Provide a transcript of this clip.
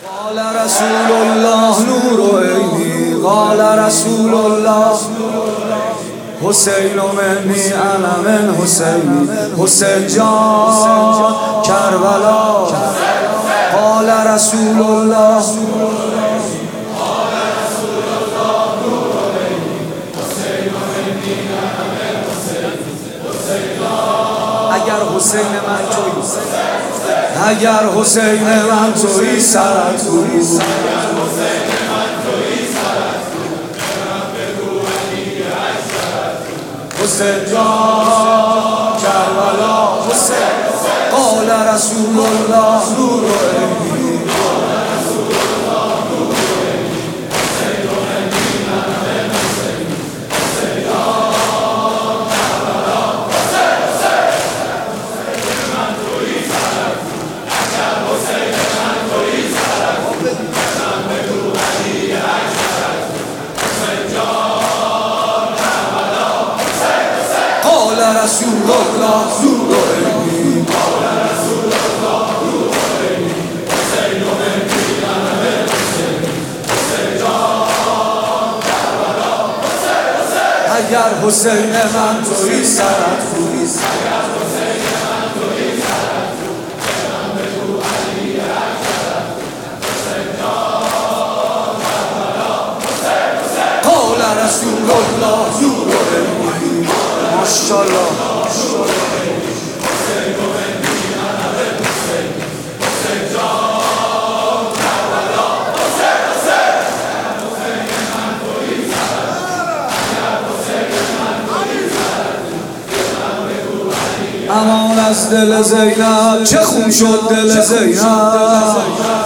قال رسول الله نور عینی قال رسول الله حسین منی انا من حسینی حسین جان کربلا قال رسول الله اگر حسین من تویی اگر حسین من تویی سرت تویی حسین جان کربلا حسین قال رسول الله نور عینی رسول الله نور عینی حسین منی انا من حسین جان کربلا اگر حسین من تویی سرت تویی من بگو علی اکبر حسین جان کربلا قال رسول الله نور عینی ماشاءالله امان از دل زینب چه خون شد دل زینب